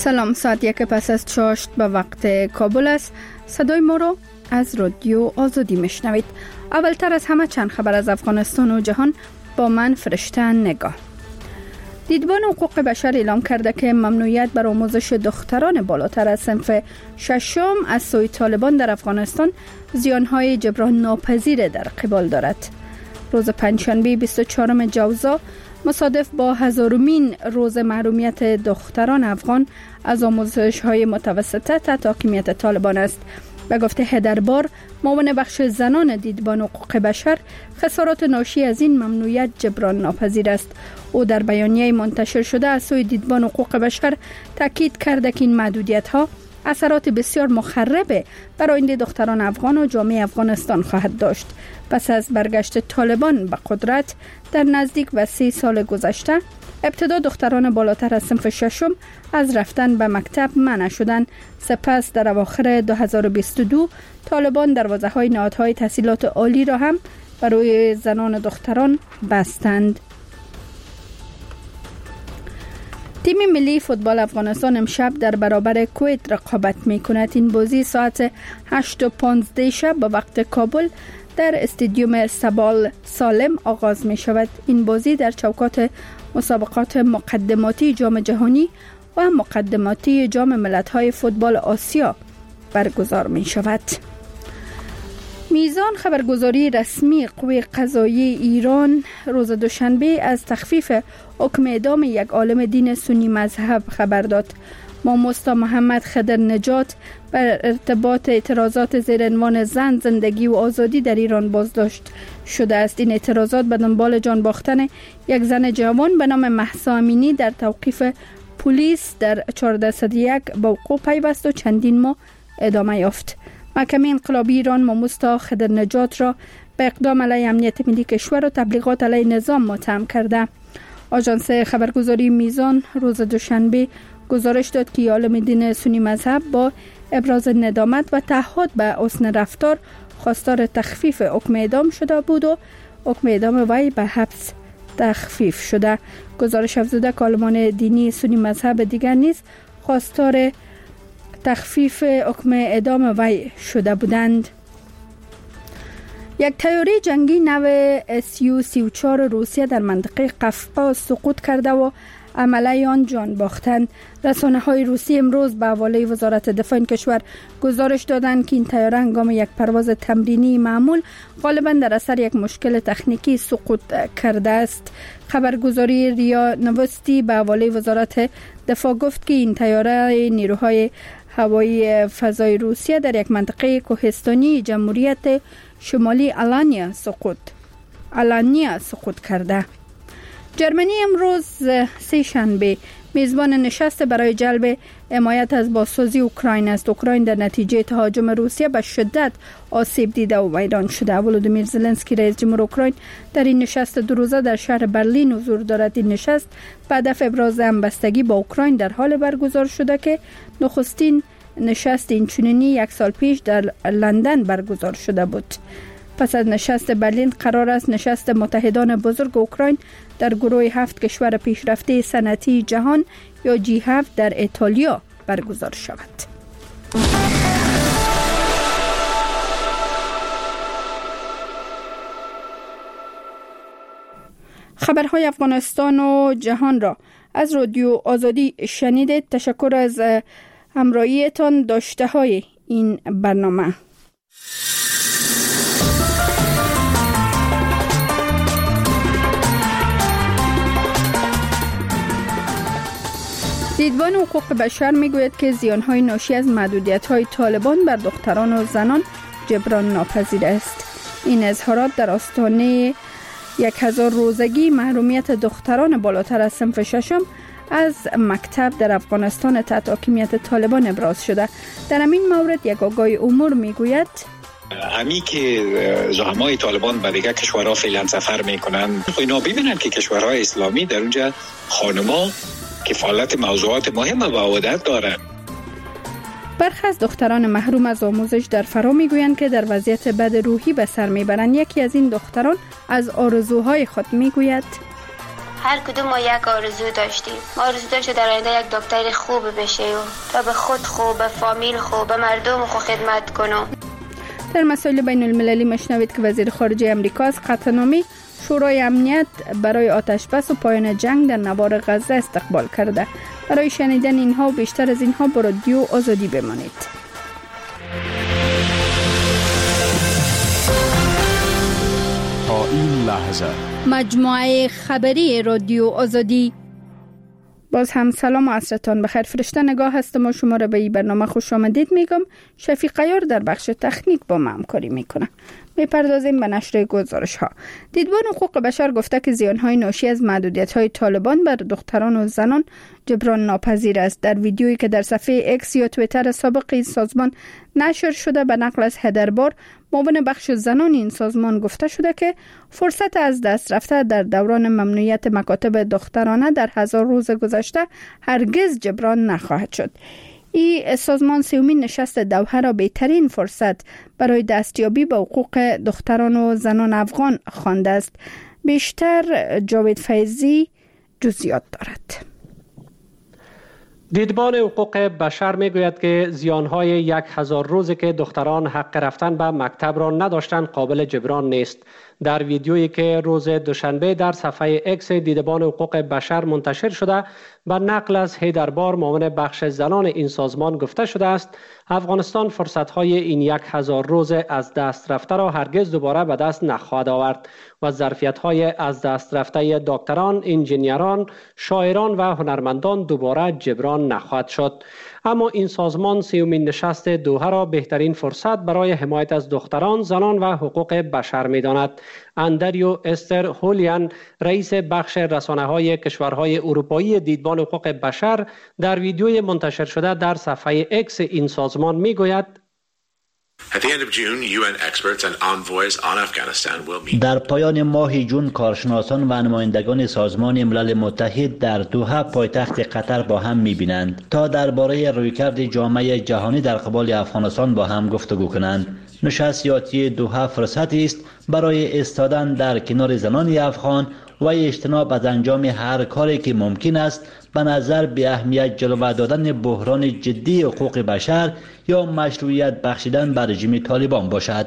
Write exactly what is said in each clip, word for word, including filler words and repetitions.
سلام، ساعت یک پس از چاشت به وقت کابل است. صدای ما رو از رادیو آزادی میشنوید. اولتر از همه چند خبر از افغانستان و جهان با من فرشته نگاه. دیدبان حقوق بشر اعلام کرده که ممنوعیت بر آموزش دختران بالاتر از صنف ششم از سوی طالبان در افغانستان زیانهای جبران ناپذیر در قبال دارد. روز پنجشنبه بیست و چهارم جوزا مصادف با هزارمین روز محرومیت دختران افغان از آموزش‌های متوسطه تحت حاکمیت طالبان است. به گفته هدربار، معاون بخش زنان دیدبان حقوق بشر، خسارات ناشی از این ممنوعیت جبران ناپذیر است. او در بیانیه منتشر شده از سوی دیدبان حقوق بشر تاکید کرده که این محدودیت‌ها اثرات بسیار مخرب بر آینده دختران افغان و جامعه افغانستان خواهد داشت. پس از برگشت طالبان به قدرت در نزدیک به سی سال گذشته، ابتدا دختران بالاتر از صنف ششم از رفتن به مکتب منع شدند. سپس در اواخر دو هزار و بیست و دو طالبان دروازه‌های نهادهای تحصیلات عالی را هم برای زنان و دختران بستند. تیم ملی فوتبال افغانستان امشب در برابر کویت رقابت می کند. این بازی ساعت هشت و پانزده شب به وقت کابل در استادیوم سبال سالم آغاز می شود. این بازی در چوکات مسابقات مقدماتی جام جهانی و مقدماتی جام ملت‌های فوتبال آسیا برگزار می شود. میزان خبرگزاری رسمی قوه قضاییه ایران روز دوشنبه از تخفیف حکم اعدام یک عالم دین سنی مذهب خبر داد. ماموستا محمد خضر نجات بر ارتباط اعتراضات زیر عنوان زن، زندگی و آزادی در ایران بازداشت شده است. این اعتراضات به دنبال جان باختن یک زن جوان به نام مهسا امینی در توقیف پلیس در چهارده صد و یک به وقوع پیوست و چندین ماه ادامه یافت. محکمه انقلابی ایران ماموستا خضر نجات را به اقدام علیه امنیت ملی کشور و تبلیغات علیه نظام متهم کرده. آژانس خبرگزاری میزان روز دوشنبه گزارش داد که عالم دین سنی مذهب با ابراز ندامت و تعهد به حسن رفتار خواستار تخفیف حکم اعدام شده بود و حکم اعدام وی به حبس تخفیف شده. گزارش افزوده که عالمان دینی سنی مذهب دیگر نیز خواستار تخفیف حکم اعدام وی شده بودند. یک طیاره جنگی نو اس یو سی و چهار روسیه در منطقه قفقاز سقوط کرده و عمله آن جان باختند. رسانه‌های روسی امروز به حواله وزارت دفاع این کشور گزارش دادند که این طیاره هنگام یک پرواز تمرینی معمول غالباً در اثر یک مشکل تکنیکی سقوط کرده است. خبرگزاری ریا نوستی به حواله وزارت دفاع گفت که این طیاره نیروهای هوایی فضای روسیه در یک منطقه کوهستانی جمهوریت شمالی آلانیا سقوط آلانیا سقوط کرده. جرمنی امروز سه شنبه میزبان نشست برای جلب حمایت از بازسازی اوکراین است. اوکراین در نتیجه تهاجم روسیه به شدت آسیب دیده و ویران شده. ولودیمیر زلنسکی رئیس جمهور اوکراین در این نشست دو روزه در شهر برلین حضور دارد. این نشست بعد از ابراز همبستگی با اوکراین در حال برگزار شده که نخستین نشست اینچنینی یک سال پیش در لندن برگزار شده بود. پس از نشست برلین قرار است نشست متحدان بزرگ اوکراین در گروه هفت کشور پیشرفته صنعتی جهان یا جی هفت در ایتالیا برگزار شود. خبرهای افغانستان و جهان را از رادیو آزادی شنیدید. تشکر از همراهیتان. داشته های این برنامه. دیدبان حقوق بشر میگوید که زیانهای ناشی از محدودیت‌های طالبان بر دختران و زنان جبران ناپذیر است. این اظهارات در آستانه یک هزار روزگی محرومیت دختران بالاتر از صنف ششم از مکتب در افغانستان تحت حاکمیت طالبان ابراز شده. در همین مورد یک آگاه امور میگوید همی که زعمای طالبان به دیگر کشورها فعلا سفر میکنن، اینا ببینن که کشورهای اسلامی در اونجا خانما کفالت موضوعات مهم و عادت دارن. برخی از دختران محروم از آموزش در فرا میگویند که در وضعیت بد روحی به سر میبرند. یکی از این دختران از آرزوهای خود میگوید هر کدوم ما یک آرزو داشتیم. ما آرزو داشتیم در آینده یک دکتر خوب بشه و تا به خود خوب، به فامیل خوب، به مردم خود خدمت کنم. در مسائل بین المللی مشنوید که وزیر خارجه امریکا از قطعنامه شورای امنیت برای آتش بس و پایان جنگ در نوار غزه استقبال کرده. برای شنیدن اینها و بیشتر از اینها با رادیو آزادی بمانید. تا این لحظه مجموعه خبری رادیو آزادی. باز هم سلام و عصرتان بخیر. فرشته نگاه هستم و شما را به این برنامه خوش آمدید میگم. شفیق عیار در بخش تکنیک با ما همکاری میکنه. میپردازیم به نشر گزارش ها. دیدبان حقوق بشر گفته که زیانهای ناشی از محدودیت‌های طالبان بر دختران و زنان جبران ناپذیر است. در ویدیویی که در صفحه اکس یا توییتر سابق این سازمان نشر شده به نقل از هدربار، معاون بخش زنان این سازمان گفته شده که فرصت از دست رفته در دوران ممنوعیت مکاتب دخترانه در هزار روز گذشته هرگز جبران نخواهد شد. این سازمان سیومین نشست دوحه را بهترین فرصت برای دستیابی به حقوق دختران و زنان افغان خوانده است. بیشتر جاوید فیضی جزئیات دارد. دیدبان حقوق بشر میگوید که زیانهای یک هزار روزی که دختران حق رفتن به مکتب را نداشتند قابل جبران نیست. در ویدیویی که روز دوشنبه در صفحه اکس دیدبان حقوق بشر منتشر شده به نقل از هیدربار، معاون بخش زنان این سازمان گفته شده است افغانستان فرصتهای این یک هزار روز از دست رفته را هرگز دوباره به دست نخواهد آورد و ظرفیت‌های از دست رفته دکتران، انجینیران، شاعران و هنرمندان دوباره جبران نخواهد شد. اما این سازمان سیومین نشست دوحه را بهترین فرصت برای حمایت از دختران، زنان و حقوق بشر می‌داند. اندریو استر هولیان، رئیس بخش رسانه‌های کشورهای اروپایی دیدبان حقوق بشر، در ویدیوی منتشر شده در صفحه اکس این سازمان می‌گوید: در پایان ماه جون کارشناسان و نمایندگان سازمان ملل متحد در دوحه پایتخت قطر با هم می‌بینند تا درباره رویکرد جامعه جهانی در قبال افغانستان با هم گفتگو کنند. نشست یاتی دوحه فرصتی است برای ایستادن در کنار زنان افغان و اجتناب از انجام هر کاری که ممکن است به نظر به اهمیت جلوه دادن بحران جدی حقوق بشر یا مشروعیت بخشیدن بر رژیم طالبان باشد.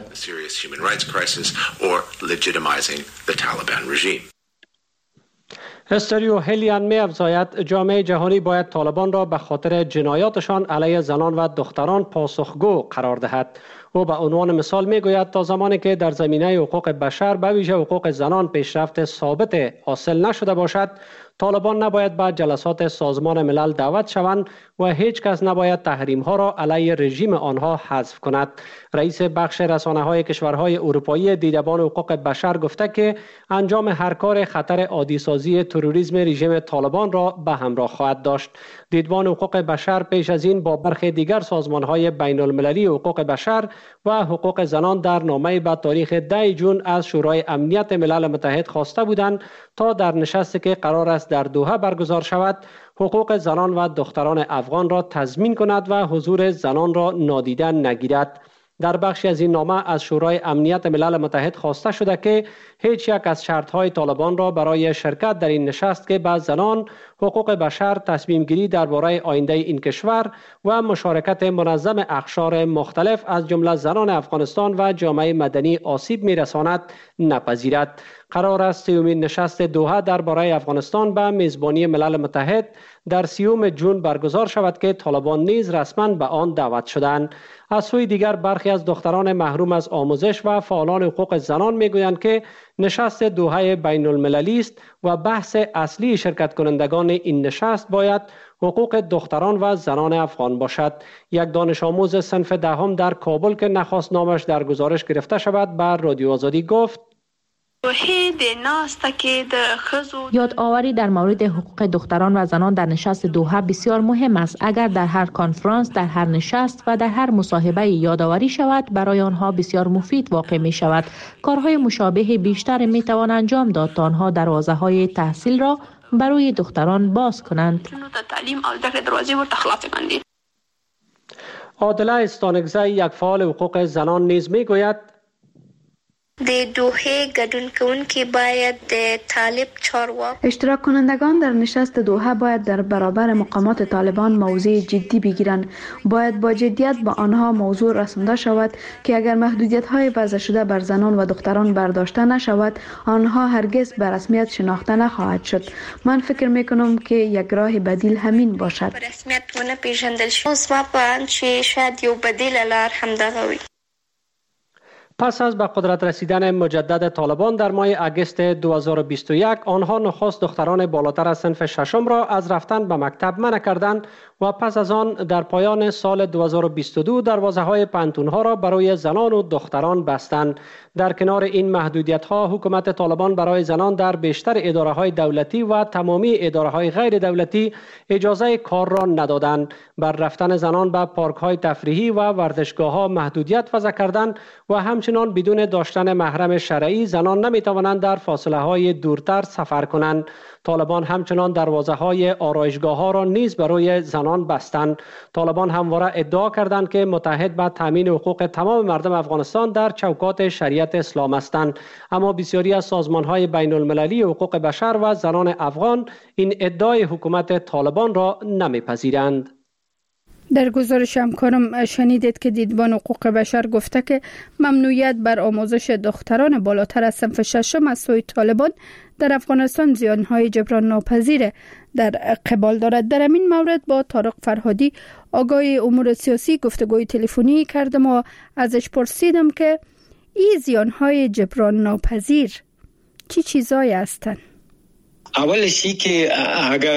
استریو هلیان می افزاید جامعه جهانی باید طالبان را به خاطر جنایاتشان علیه زنان و دختران پاسخگو قرار دهد. او به عنوان مثال می گوید تا زمانی که در زمینه حقوق بشر به ویژه حقوق زنان پیشرفت ثابت حاصل نشده باشد، طالبان نباید به جلسات سازمان ملل دعوت شوند و هیچ کس نباید تحریم ها را علیه رژیم آنها حذف کند. رئیس بخش رسانه های کشورهای اروپایی دیدبان حقوق بشر گفته که انجام هر کار خطر عادی سازی تروریسم رژیم طالبان را به همراه خواهد داشت. دیدبان حقوق بشر پیش از این با برخی دیگر سازمان های بین المللی حقوق بشر و حقوق زنان در نامه به تاریخ ده جون از شورای امنیت ملل متحد خواسته بودند تا در نشستی که قرار است در دوحه برگزار شود حقوق زنان و دختران افغان را تضمین کند و حضور زنان را نادیده نگیرد. در بخشی از این نامه از شورای امنیت ملل متحد خواسته شده که هیچ یک از شرطهای طالبان را برای شرکت در این نشست که به زنان، حقوق بشر، تصمیم گیری درباره آینده این کشور و مشارکت منظم اقشار مختلف از جمله زنان افغانستان و جامعه مدنی آسیب می‌رساند نپذیرد. قرار است سیومین نشست دوحه درباره افغانستان به میزبانی ملل متحد در سیوم جون برگزار شود که طالبان نیز رسما به آن دعوت شدند. از سوی دیگر برخی از دختران محروم از آموزش و فعالان حقوق زنان میگویند که نشست دوحه بین المللی است و بحث اصلی شرکت کنندگان این نشست باید حقوق دختران و زنان افغان باشد. یک دانش آموز صنف دهم در کابل که نخواست نامش در گزارش گرفته شود بر رادیو آزادی گفت: یادآوری در مورد حقوق دختران و زنان در نشست دوحه بسیار مهم است. اگر در هر کنفرانس، در هر نشست و در هر مصاحبه یادآوری شود، برای آنها بسیار مفید واقع می شود. کارهای مشابه بیشتر می توان انجام داد تا آنها دروازه‌های تحصیل را برای دختران باز کنند. عادله استانگزی، یک فعال حقوق زنان نیز می گوید: د دوحه گدون کون که باید طالب چارواک اشتراک کنندگان در نشست دوحه باید در برابر مقامات طالبان موضوع جدی بگیرند. باید با جدیت با آنها موضوع رسانده شود که اگر محدودیت های وضع شده بر زنان و دختران برداشته نشود آنها هرگز به رسمیت شناخته نخواهد شد. من فکر میکنم که یک راه بدیل همین باشد. به رسمیت ونه پیژندل شد. مطمئنم که شاید یو بدیل لار هم دغوی. پس از به قدرت رسیدن مجدد طالبان در ماه اگست دو هزار و بیست و یک آنها نخست دختران بالاتر از صنف ششم را از رفتن به مکتب منع کردند و پس از آن در پایان سال دو هزار و بیست و دو دروازه‌های پانتون‌ها را برای زنان و دختران بستند. در کنار این محدودیت‌ها حکومت طالبان برای زنان در بیشتر اداره‌های دولتی و تمامی اداره‌های غیر دولتی اجازه کار را ندادند. بر رفتن زنان به پارک‌های تفریحی و ورزشگاه‌ها محدودیت وضع کردند و همچنان بدون داشتن محرم شرعی زنان نمی‌توانند در فاصله‌های دورتر سفر کنند. طالبان همچنان دروازه‌های آرایشگاه‌ها را نیز برای زنان بستند. طالبان همواره ادعا کردند که متحد به تامین حقوق تمام مردم افغانستان در چوکات شریعت اسلام هستند، اما بسیاری از سازمان‌های بین‌المللی حقوق بشر و زنان افغان این ادعای حکومت طالبان را نمی‌پذیرند. در گزارش همکارم شنیدید که دیدبان حقوق بشر گفته که ممنوعیت بر آموزش دختران بالاتر از صنف ششم از سوی طالبان در افغانستان زیانهای جبران ناپذیر در قبال دارد. در این مورد با طارق فرهادی آگاه امور سیاسی گفتگوی تلفنی کردم و ازش پرسیدم که این زیانهای جبران ناپذیر چی چیزایی هستند؟ اولش ای که اگر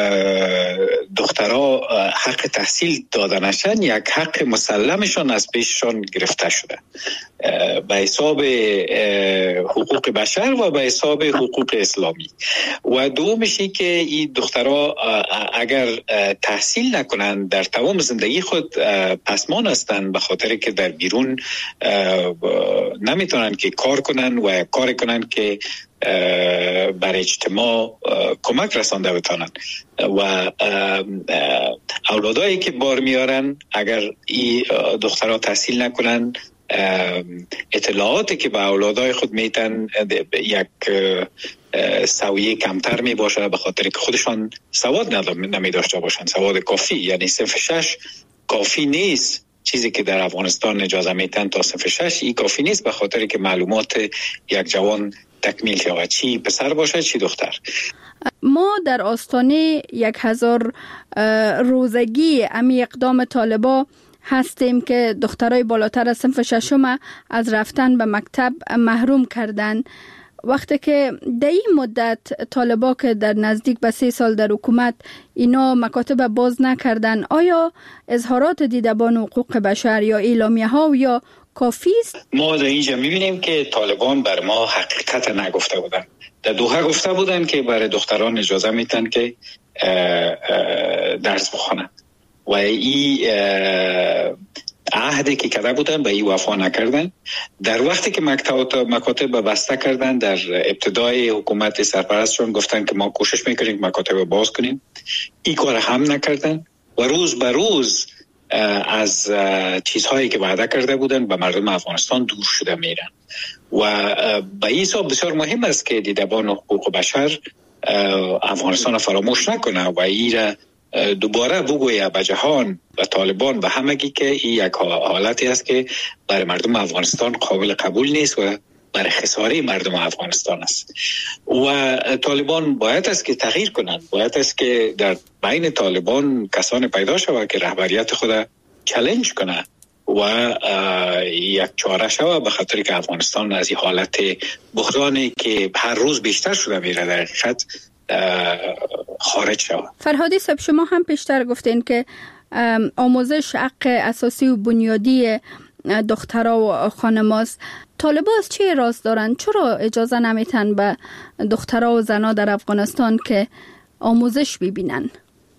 دخترها حق تحصیل داده نشن یک حق مسلمشان از پیششان گرفته شده به حساب حقوق بشر و به حساب حقوق اسلامی. و دومش ای که این دخترها اگر تحصیل نکنن در تمام زندگی خود پسمان هستند به خاطر که در بیرون نمیتونن که کار کنن و کار کنن که بر اجتماع کمک رسانده بتانند و اولادایی که بار میارن اگر این دخترها تحصیل نکنن اطلاعاتی که به اولادای خود میتن یک سویه کمتر می باشه به خاطر که خودشان سواد نمی داشته باشن، سواد کافی، یعنی صنف شش کافی نیست. چیزی که در افغانستان اجازه میتن تا صنف شش این کافی نیست به خاطر که معلومات یک جوان تکمیل شود، چی پسر باشد چی دختر. ما در آستانه یک هزار روزگی امی اقدام طالبا هستیم که دخترای بالاتر از صنف ششم از رفتن به مکتب محروم کردن. وقتی که در این مدت طالبا که در نزدیک به سه سال در حکومت اینا مکاتب باز نکردن، آیا اظهارات دیدبان حقوق بشر یا اعلامیه ها یا کافی است؟ ما در اینجا میبینیم که طالبان بر ما حقیقت نگفته بودن. در دوحه گفته بودن که برای دختران اجازه میتن که درس بخوانند و این عهدی که کرده بودن به این وفا نکردن. در وقتی که مکاتب مکاتب بسته کردن در ابتدای حکومت سرپرستشون گفتن که ما کوشش میکنیم مکاتب باز کنیم، این کار هم نکردن و روز به روز از چیزهایی که وعده کرده بودن به مردم افغانستان دور شده میرن و به این حساب بسیار مهم است که دیدبان حقوق بشر افغانستان فراموش نکنه و این دوباره بگویه به جهان و طالبان و همگی که این یک حالتی است که برای مردم افغانستان قابل قبول نیست و برای خساره مردم افغانستان است و طالبان باید است که تغییر کنند. باید است که در بین طالبان کسان پیدا شود که رهبریت خود چالش کنه و یک چاره شود به خاطر که افغانستان از این حالت بحرانی که هر روز بیشتر شده میره در حقیقت خارج شود. فرهادی صاحب، شما هم پیشتر گفتین که آموزش حق اساسی و بنیادی دخترها و خانماست. طالبان از چه راست دارن؟ چرا اجازه نمیتن به دخترها و زنها در افغانستان که آموزش ببینن؟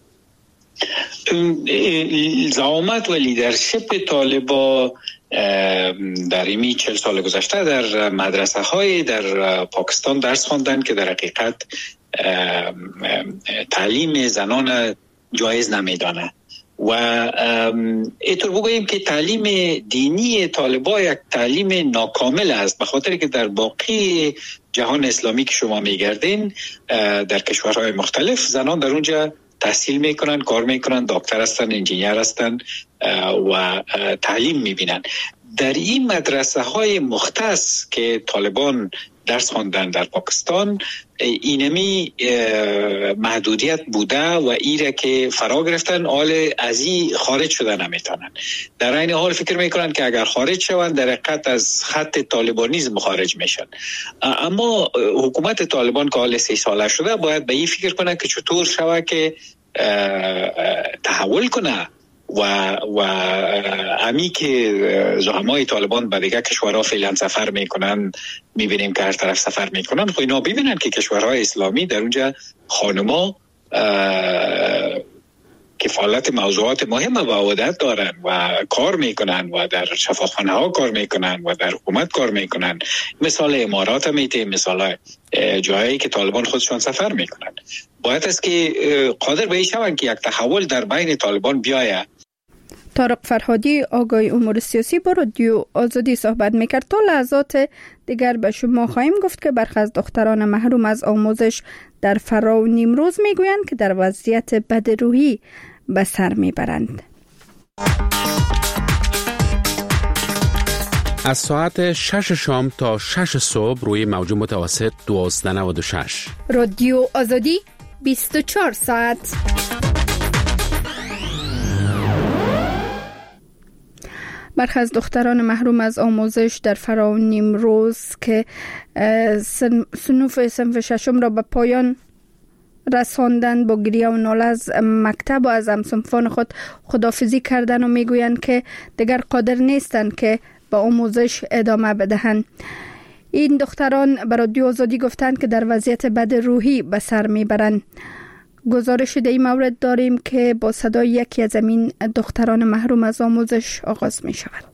زعامت و لیدرشپ طالبان در ایمی چل سال گذشته در مدرسه های در پاکستان درس خواندن که در حقیقت تعلیم زنان جایز نمیدانه و اینطور بگوییم که تعلیم دینی طالبان یک تعلیم ناکامل است، به خاطر که در باقی جهان اسلامی که شما میگردین در کشورهای مختلف زنان در اونجا تحصیل میکنن، کار میکنن، دکتر هستن، انجینیر هستن و تعلیم میبینن. در این مدرسه های مختص که طالبان درس خواندن در پاکستان اینمی محدودیت بوده و ایره که فرا گرفتن، حال از این خارج شدن نمیتونن. در این حال فکر میکنن که اگر خارج شوند در حقیقت از خط طالبانیزم خارج میشن. اما حکومت طالبان که حال سی ساله شده باید به این فکر کنه که چطور شوه که تحول کنه و و امی که زعمای طالبان به دیگه کشورها فعلا سفر میکنن، میبینیم که هر طرف سفر میکنن، خب اینا ببینن که کشورهای اسلامی در اونجا خانما کفالت موضوعات مهم و عادت دارن و کار میکنن و در شفاخانه ها کار میکنن و در حکومت کار میکنن. مثال امارات هم میته، مثال جایی که طالبان خودشان سفر میکنن. باید است که قادر به این شوند که یک تحول در بین طالبان بیاید. طارق فرهادی آگاهی امور سیاسی با رادیو آزادی صحبت میکرد. تا لحظات دیگر به شما خواهیم گفت که برخی از دختران محروم از آموزش در فرا و نیمروز میگویند که در وضعیت بدروحی به سر میبرند. از ساعت شش شام تا شش صبح روی موج متوسط دوازده نود و شش رادیو آزادی بیست و چهار ساعت. برخی از دختران محروم از آموزش در فرا و نیمروز که صنوف صنف ششم را به پایان رساندن با گریه و ناله از مکتب و از همصنفان خود خداحافظی کردن و میگویند که دیگر قادر نیستند که به آموزش ادامه بدهند. این دختران به رادیو آزادی گفتند که در وضعیت بد روحی به سر میبرند. گزارش در این مورد داریم که با صدای یکی از این دختران محروم از آموزش آغاز می شود.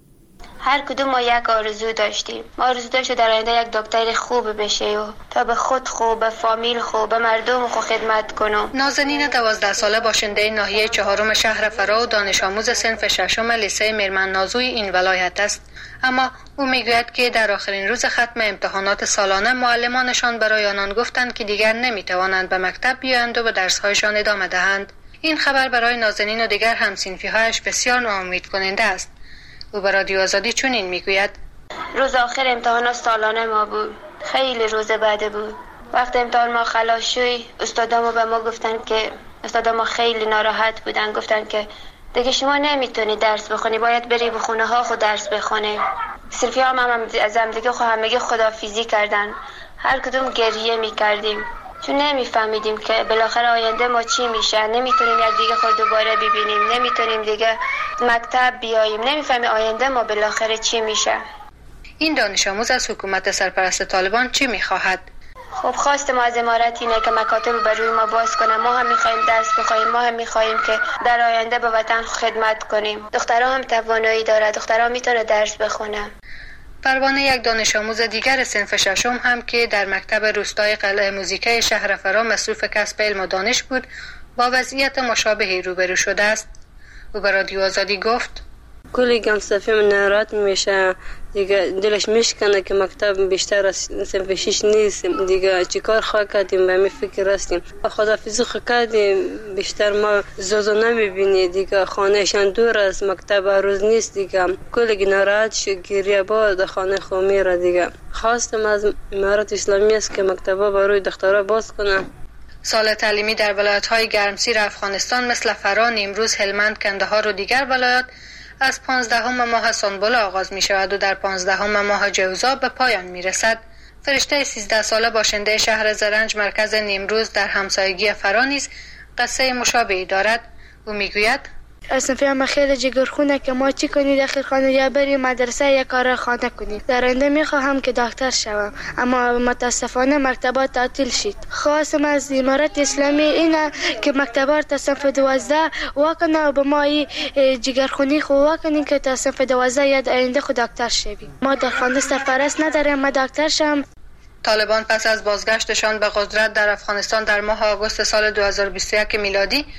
هر کدوم ما یک آرزو داشتیم. ما آرزو داشتیم در آینده یک دکتر خوب بشه و تا به خود خوب، به فامیل خوب، به مردم خوب خدمت کنم. نازنین دوازده ساله باشنده ناحیه چهارم شهر فرا و دانش آموز صنف ششم لیسه میرمن نازوی این ولایت است. اما او میگوید که در آخرین روز ختم امتحانات سالانه معلمانشان برای آنان گفتند که دیگر نمیتوانند به مکتب بیایند و به درس‌هایشان ادامه دهند. این خبر برای نازنین و دیگر هم‌صنفی‌هایش بسیار ناامید کننده است. او به رادیو آزادی چنین میگوید: روز آخر امتحانات سالانه ما بود. خیلی روز بده بود. وقتی امتحان ما خلاص شد، استادامو به ما گفتن که استادامو خیلی ناراحت بودن، گفتن که دیگه شما نمیتونی درس بخونی، باید بری به خونه ها خود درس بخونی. صرفی هم, هم از هم دیگه خود همگی خداحافظی کردن. هر کدوم گریه میکردیم چون نمیفهمیدیم که بالاخره آینده ما چی میشه. نمیتونیم یک دیگه خود دوباره ببینیم، نمیتونیم دیگه مکتب بیاییم، نمیفهمیم آینده ما بالاخره چی میشه. این دانش آموز از حکومت سرپرست طالبان چی میخواهد؟ خب خواست ما از امارت اینه که مکاتب بر روی ما باز کنه. ما هم میخوایم درس بخوایم، ما هم میخوایم که در آینده به وطن خدمت کنیم. دخترها هم توانایی داره، دخترها میتونه درس بخونه. پروانه یک دانش آموز دیگر صنف ششم هم که در مکتب روستای قلعه موزیکای شهر فرا مصروف کسب علم و دانش بود، با وضعیت مشابهی روبرو شده است. او به رادیو آزادی گفت: کلی گمصفی من ناراحت میشه، دیگه دلش میشکنه که مکتب بیشتر از صنف شش نیست، دیگه چیکار خواه کردیم به می فکر هستیم. خداحافظی خواه کردیم، بیشتر ما زوزو نمیبینی، دیگه خانهشان دور از مکتب روز نیست، دیگه کلی ناراحت شد، گریه با در خانه خو میره. دیگه خواستم از امارت اسلامی است که مکتبا برای دخترها باز کنن. سال تعلیمی در ولایت‌های گرمسیر افغانستان مثل فرا، نیمروز، هلمند، کندهار و دیگر ولایات از پانزدهم ماه سنبل آغاز می شود و در پانزدهم ماه جوزا به پایان می رسد. فرشته سیزده ساله باشنده شهر زرنج مرکز نیمروز در همسایگی فرا نیز قصه مشابهی دارد. او می گوید: صنفی هم خیلی جگرخونه که ما چی کنید اخیر خانه یا بریم مدرسه یا کار خانه کنید. در آینده میخواهم که دکتر شوم، اما متاسفانه مکتبات تعطیل شد. خواستم از امارت اسلامی اینه که مکتبات تا صنف دوازده واکنه و به ما جگرخونی خو واکنی که تا صنف دوازده یا آینده خود دکتر شویم. ما در خانه سرپرست نداریم، ما دکتر شم. طالبان پس از بازگشتشان به قدرت در افغانستان در ماه آگوست سال دو هزار و بیست و یک میلادی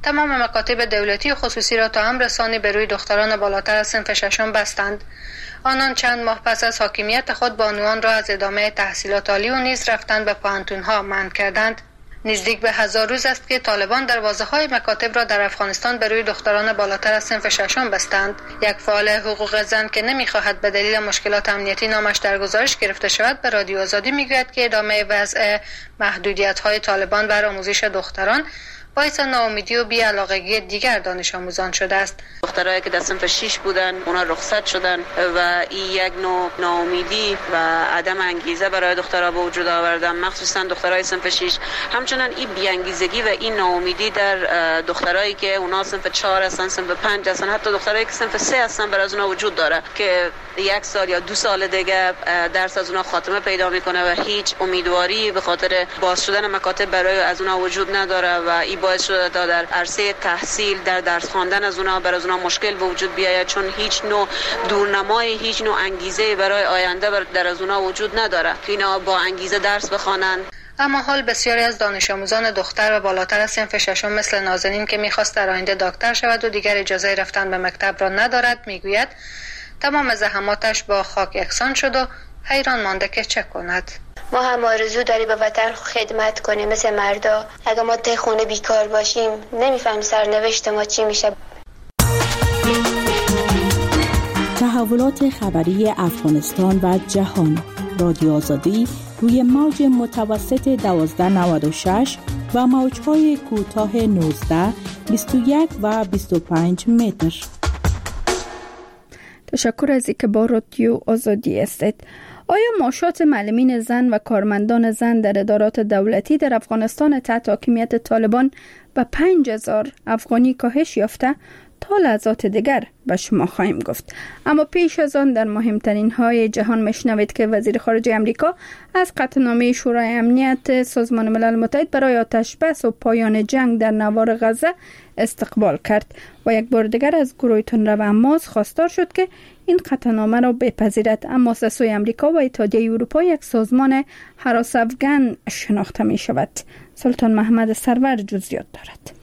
تمام مکاتب دولتی و خصوصی را تا امر ثانی به روی دختران بالاتر از صنف ششم بستند. آنان چند ماه پس از حاکمیت خود بانوان را از ادامه تحصیلات عالی و نیز رفتن به پوهنتون‌ها منع کردند. نزدیک به هزار روز است که طالبان دروازه‌های مکاتب را در افغانستان به روی دختران بالاتر از صنف ششم بستند. یک فعال حقوق زن که نمی‌خواهد به دلیل مشکلات امنیتی نامش در گزارش گرفته شود به رادیو آزادی می‌گوید که ادامه وضع محدودیت‌های طالبان بر آموزش دختران باعث ناامیدی و بی‌علاقگی دیگر دانش آموزان شده است. دخترایی که در صنف شش بودن اونا رخصت شدن و این یک نوع ناامیدی و عدم انگیزه برای دخترها به وجود آوردن، مخصوصا دخترای صنف شش. همچنان این بی‌انگیزگی و این ناامیدی در دخترایی که اونا صنف چهار هستن، صنف پنج هستن، حتی دخترایی که صنف سه هستن بر از اونا وجود داره که یک سال یا دو سال دیگه درس از اونا خاتمه پیدا میکنه و هیچ امیدواری به خاطر باز شدن مکاتب برای از اونا وجود نداره و این باعث شده تا در عرصه تحصیل، در درس خواندن از اونا بر از اونا مشکل به وجود بیاید، چون هیچ نوع دورنمای، هیچ نوع انگیزه برای آینده در از اونا وجود نداره که اینا با انگیزه درس بخوانن. اما حال بسیاری از دانش آموزان دختر و بالاتر از صنف ششم مثل نازنین که میخواست در آینده دکتر شود و دیگر اجازه رفتن به مکتب را ندارد، میگوید تمام زحماتش با خاک یکسان شد و حیران مانده که چه کند. ما هم آرزو داری به وطن خدمت کنیم مثل مردا. اگه ما ته خونه بیکار باشیم نمیفهم سرنوشت ما چی میشه. تحولات خبری افغانستان و جهان. رادیو آزادی روی موج متوسط دوازده نود و شش و موج‌های کوتاه نوزده، بیست و یک و بیست و پنج متر. تشکر از اینکه با رادیو آزادی هستید. آیا معاشات معلمین زن و کارمندان زن در ادارات دولتی در افغانستان تحت حاکمیت طالبان به پنج هزار افغانی کاهش یافته؟ تا لحظات دیگر به شما خواهیم گفت. اما پیش از آن در مهمترین های جهان میشنوید که وزیر خارجه امریکا از قطعنامه شورای امنیت سازمان ملل متحد برای آتش بس و پایان جنگ در نوار غزه استقبال کرد و یک بار دیگر از گروه تندرو حماس خواستار شد که این قطعنامه را بپذیرد. اما از سوی امریکا و اتحادیه اروپا یک سازمان هراس افغان شناخته می شود. سلطان محمد سرور جزئیات دارد.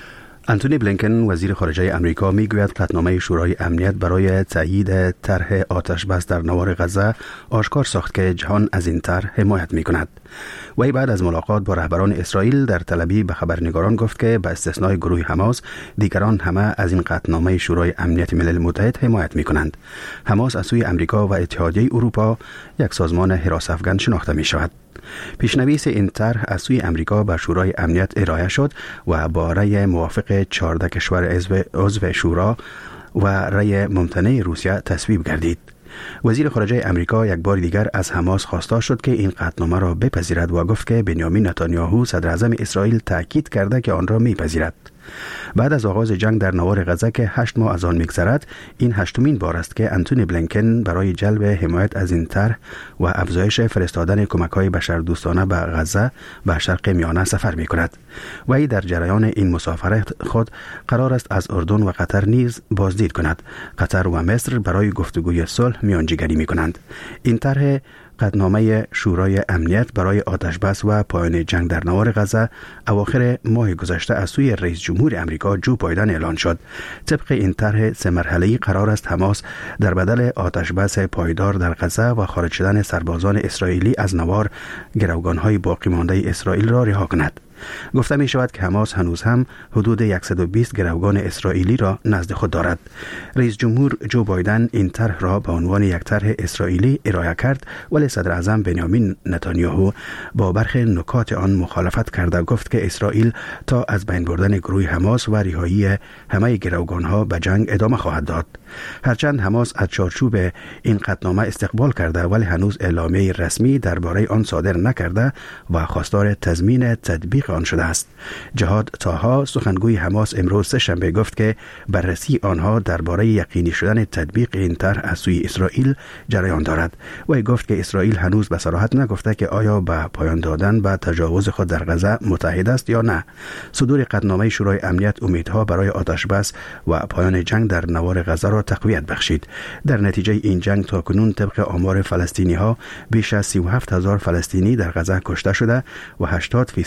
انتونی بلینکن وزیر خارجه امریکا میگوید قطعنامه شورای امنیت برای تایید طرح آتش بس در نوار غزه آشکار ساخت که جهان از این طرح حمایت میکند. وی بعد از ملاقات با رهبران اسرائیل در تل آویو به خبرنگاران گفت که به استثنای گروه حماس دیگران همه از این قطعنامه شورای امنیت ملل متحد حمایت میکنند. حماس از سوی امریکا و اتحادیه اروپا یک سازمان هراس افغان شناخته می شود. پیشنویس این طرح از سوی امریکا به شورای امنیت ارائه شد و با رأی موافق چهارده کشور عضو شورا و رأی ممتنع روسیه تصویب گردید. وزیر خارجه امریکا یک بار دیگر از حماس خواستار شد که این قطعنامه را بپذیرد و گفت که بنیامین نتانیاهو صدر اعظم اسرائیل تاکید کرده که آن را میپذیرد. بعد از آغاز جنگ در نوار غزه که هشت ماه از آن میگذرد، این هشتمین بار است که انتونی بلینکن برای جلب حمایت از این طرح و افزایش فرستادن کمک‌های بشردوستانه به غزه به شرق میانه سفر می‌کند. وی در جریان این مسافرت خود قرار است از اردن و قطر نیز بازدید کند. قطر و مصر برای گفتگوی صلح میانجیگری می‌کنند. این طرح قطعنامه شورای امنیت برای آتش بس و پایان جنگ در نوار غزه اواخر ماه گذشته از سوی رئیس جمهور امریکا جو بایدن اعلان شد. طبق این طرح سه مرحله‌ای قرار است حماس در بدل آتش بس پایدار در غزه و خارج شدن سربازان اسرائیلی از نوار گروگان‌های باقی مانده اسرائیل را رها کند. گفته می شود که حماس هنوز هم حدود صد و بیست گروگان اسرائیلی را نزد خود دارد. رئیس جمهور جو بایدن این طرح را به عنوان یک طرح اسرائیلی ارائه کرد، ولی صدر اعظم بنیامین نتانیاهو با برخی نکات آن مخالفت کرده گفت که اسرائیل تا از بین بردن گروه حماس و رهایی همه گروگان‌ها به جنگ ادامه خواهد داد. هرچند حماس از چارچوب این قطعنامه استقبال کرده ولی هنوز اعلامیه رسمی درباره آن صادر نکرده و خواستار تضمین تطبیق آن شده است. جهاد طاها سخنگوی حماس امروز سه‌شنبه گفت که بررسی آنها درباره یقینی شدن تطبیق این طرح از سوی اسرائیل جریان دارد. وی گفت که اسرائیل هنوز به صراحت نگفته که آیا به پایان دادن به تجاوز خود در غزه متحد است یا نه. صدور قطعنامه شورای امنیت امیدها برای آتش بس و پایان جنگ در نوار غزه را تقویت بخشید. در نتیجه این جنگ تاکنون طبق آمار فلسطینی ها بیش از سی و هفت هزار فلسطینی در غزه کشته شده و هشتاد فیصد باش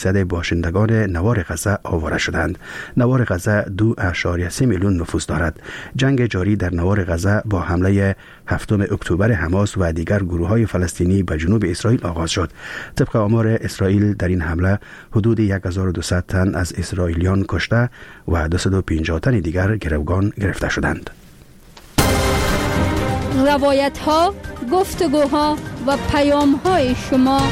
باشندگان نوار غزه آواره شدند. نوار غزه دو اشاریه سه میلیون نفوس دارد. جنگ جاری در نوار غزه با حمله هفتم اکتبر حماس و دیگر گروه‌های فلسطینی به جنوب اسرائیل آغاز شد. طبق آمار اسرائیل در این حمله حدود هزار و دویست تن از اسرائیلیان کشته و دویست و پنجاه تن دیگر گروگان گرفته شدند. روایت ها، گفتگوها و پیام های شما.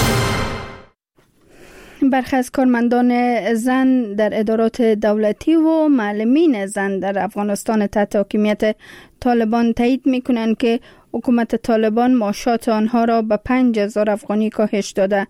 برخی از کارمندان زن در ادارات دولتی و معلمین زن در افغانستان تحت حاکمیت طالبان تایید می‌کنند که حکومت طالبان معاشات آنها را به پنج هزار افغانی کاهش داده.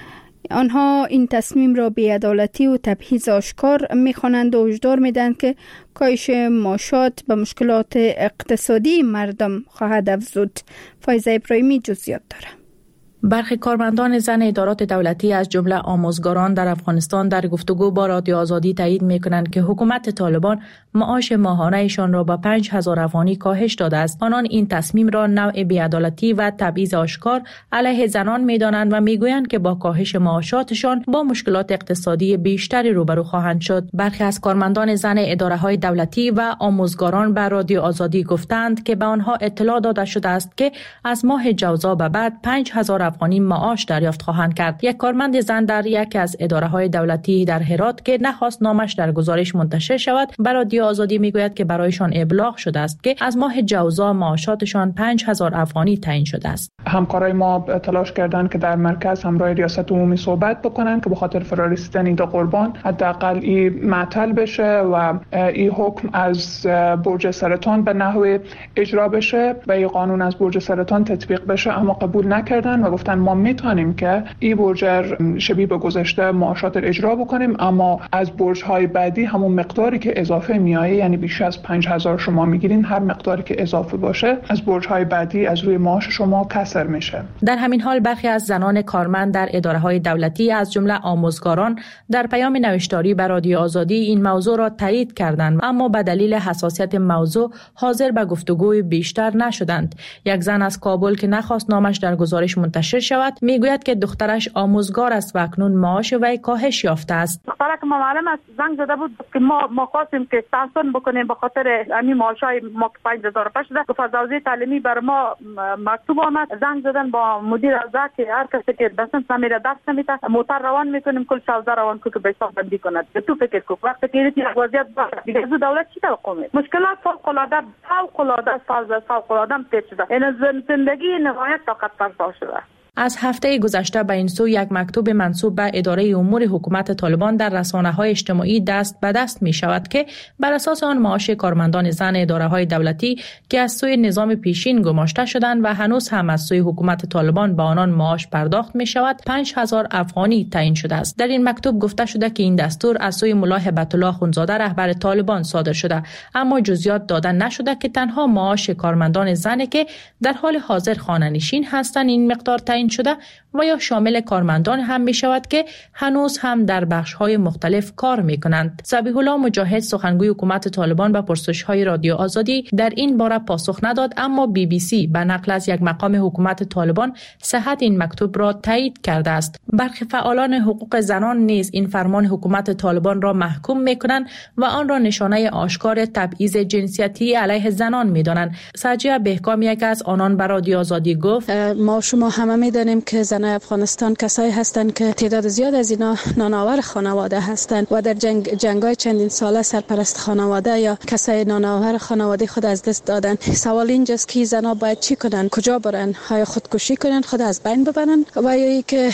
آنها این تصمیم را بی‌عدالتی و تبعیض آشکار می‌خوانند و هشدار می‌دهند که کاهش معاشات به مشکلات اقتصادی مردم خواهد افزود. فایزه ابراهیمی جزئیات دارد. برخی کارمندان زن ادارات دولتی از جمله آموزگاران در افغانستان در گفتگو با رادیو آزادی تایید می‌کنند که حکومت طالبان معاش ماهانه‌شان را با پنج هزار افغانی کاهش داده است. آنان این تصمیم را نوع بی‌عدالتی و تبعیض آشکار علیه زنان می‌دانند و می‌گویند که با کاهش معاشاتشان با مشکلات اقتصادی بیشتری روبرو خواهند شد. برخی از کارمندان زن اداره‌های دولتی و آموزگاران به رادیو آزادی گفتند که به آنها اطلاع داده شده است که از ماه جوزا به بعد پنج هزار افغانی معاش دریافت خواهند کرد. یک کارمند زن در یکی از اداره‌های دولتی در هرات که نخواست نامش در گزارش منتشر شود، به رادیو آزادی میگوید که برایشان ابلاغ شده است که از ماه جوزا معاشاتشان پنج هزار افغانی تعیین شده است. همکارای ما تلاش کردند که در مرکز همراه ریاست عمومی صحبت بکنن که به خاطر فرارسیدن این دو قربان حداقل این معطل بشه و این حکم از برج سرطان به نحو اجرا بشه و این قانون از برج سرطان تطبیق بشه، اما قبول نکردن و گفتن ما میتونیم که این برج شبیه به گذشته معاشات اجرا بکنیم، اما از برج‌های بعدی همون مقداری که اضافه میایه، یعنی بیش از پنج هزار شما میگیرین، هر مقداری که اضافه باشه از برج‌های بعدی از روی معاش شما کسر میشه. در همین حال برخی از زنان کارمند در اداره‌های دولتی از جمله آموزگاران در پیام نوشتاری به رادیو آزادی این موضوع را تایید کردند، اما به دلیل حساسیت موضوع حاضر به گفتگوی بیشتر نشدند. یک زن از کابل که نخواست نامش در گزارش منتشر شود میگوید که دخترش آموزگار است و اکنون معاش وی کاهش یافته است. دخترک ما معلم است، زنگ زده بود که ما ما خواستیم که تحسین بکنیم به خاطر همین معاشای ما که پنج هزار پنج شده. گفت حوزه تعلیمی بر ما مکتوب آمد، زنگ زدن با مدیر حوزه که هر کسی که بسن سمیره درس نمیده موتر روان میکنیم کل حوزه روان کو که به حساب بندی کند. تو فکر کو وقتی که این وضعیت دیگه از دولت چی توقع می؟ مشکلات فوق العاده فوق العاده فوق العاده پیش شده. این زندگی نهایت طاقت فرسا شده. از هفته گذشته به این سو یک مکتوب منسوب به اداره امور حکومت طالبان در رسانه‌های اجتماعی دست به دست می شود که بر اساس آن معاش کارمندان زن اداره‌های دولتی که از سوی نظام پیشین گماشته شدند و هنوز هم از سوی حکومت طالبان به آنان معاش پرداخت می شود پنج هزار افغانی تعیین شده است. در این مکتوب گفته شده که این دستور از سوی ملا هبت الله خونزاده رهبر طالبان صادر شده، اما جزئیات داده نشده که تنها معاش کارمندان زنی که در حال حاضر خانه‌نشین هستند این مقدار تعیین شده و یا شامل کارمندان هم می شود که هنوز هم در بخش‌های مختلف کار می کنند. ذبیح الله مجاهد سخنگوی حکومت طالبان به پرسش‌های رادیو آزادی در این باره پاسخ نداد، اما بی بی سی به نقل از یک مقام حکومت طالبان صحت این مکتوب را تایید کرده است. برخی فعالان حقوق زنان نیز این فرمان حکومت طالبان را محکوم می کنند و آن را نشانه آشکار تبعیض جنسیتی علیه زنان می دانند. سجیه بهکام یک از آنان به رادیو آزادی گفت ما شما همه می دانیم که زنان افغانستان کسایی هستند که تعداد زیاد از اینا نانآور خانواده هستند و در جنگ جنگ‌های چندین ساله سرپرست خانواده یا کسای نانآور خانواده خود از دست دادن. سوال اینجاست که زنان باید چی کنن؟ کجا برن؟ آیا خودکشی کنن، خود از بین ببرن، و یا اینکه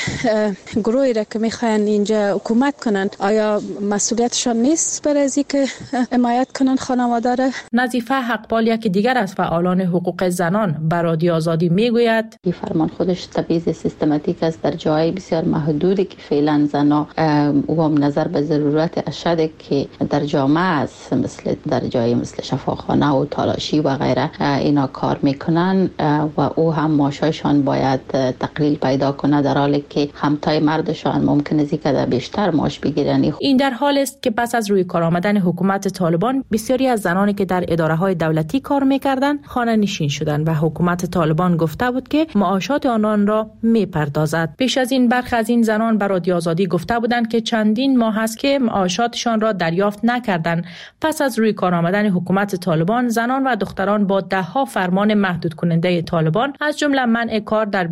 گروهی را که میخواین اینجا حکومت کنن آیا مسئولیتشان نیست برای از اینکه حمایت کنن خانواده را؟ نظیفه حقپال یک دیگر از فعالان حقوق زنان به رادیو آزادی میگوید این فرمان خودش تبعیض سیستماتیک است در جای بسیار محدودی که فعلا زنها و نظر به ضرورت اشد که در جامعه است، مثل در جای مثل شفاخانه و تالاشی و غیره اینا کار میکنن و او هم معاششان باید تقلیل پیدا کنه، در حالی که همتای مردشان ممکن است که بیشتر معاش بگیرن. این در حال است که پس از روی کار آمدن حکومت طالبان بسیاری از زنانی که در اداره‌های دولتی کار میکردند خانه نشین شدند و حکومت طالبان گفته بود که معاشات آنان را را می‌پردازد. پیش از این برخی از این زنان به رادیو آزادی گفته بودند که چندین ماه است که معاشاتشان را دریافت نکردند. پس از روی کار آمدن حکومت طالبان، زنان و دختران با ده‌ها فرمان محدود کننده طالبان از جمله منع کار در